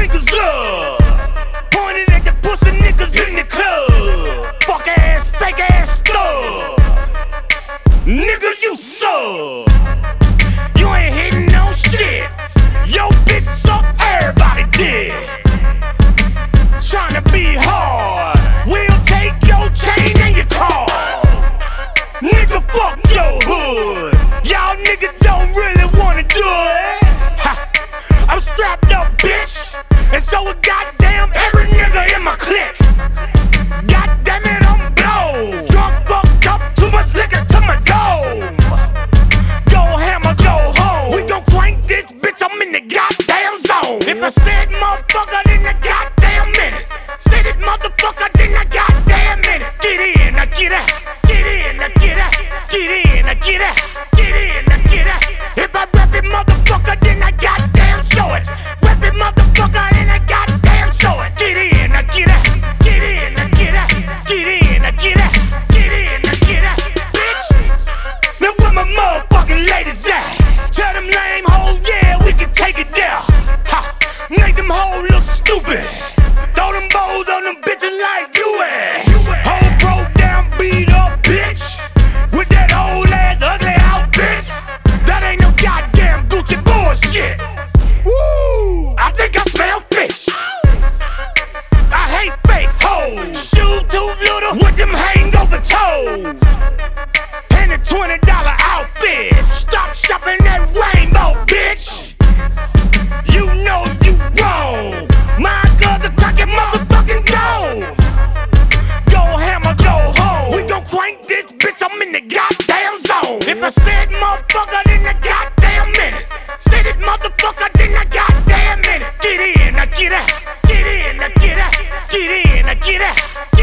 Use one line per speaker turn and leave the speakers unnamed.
fingers up, pointing at the pussy niggas in the club. Fuck ass, fake ass thug. Nigga, you suck. You ain't hitting no shit. Yo, bitch suck, everybody dead. Tryna be hard, we'll take your chain and your car. Nigga, fuck your hood. Y'all niggas don't really wanna do it. Ha. I'm strapped up, bitch, and so it goddamn every nigga in my clique. Goddamn it, I'm blown. Drunk, fucked up, too much liquor to my dome. Go hammer, go home. We gon' crank this bitch, I'm in the goddamn zone. If I said motherfucker, then I goddamn minute. Said it motherfucker, then I goddamn minute. Get in, I get out. Get in, I get out. Get in, I get out. Get in, I get out. If I rap it motherfucker, then I goddamn show it. Rap it motherfucker, then I goddamn show it. Get in, I get out. Get in, I get out. Get in, I get out. Get in, I get out. Bitch, now where my motherfucking ladies at? Tell them lame hoes, yeah, we can take it down. Ha, make them hoes look stupid. Throw them bows on them bitches like you at. Whole broke down, beat up bitch, with that old ass ugly outfit. That ain't no goddamn Gucci bullshit. Woo! I think I smell fish. I hate fake hoes. Shoes too little with them hangover toes. And a $20 outfit. Stop shopping at Rainbow, bitch. You know you wrong. My girl's a crackin' motherfucking dome. Go hammer, go home. We gon' crank this bitch, I'm in the goddamn zone. If I said motherfucker, then I goddamn minute. Said it motherfucker, then I goddamn minute. Get in, I get out. Get in, I get out. Get in, I get out.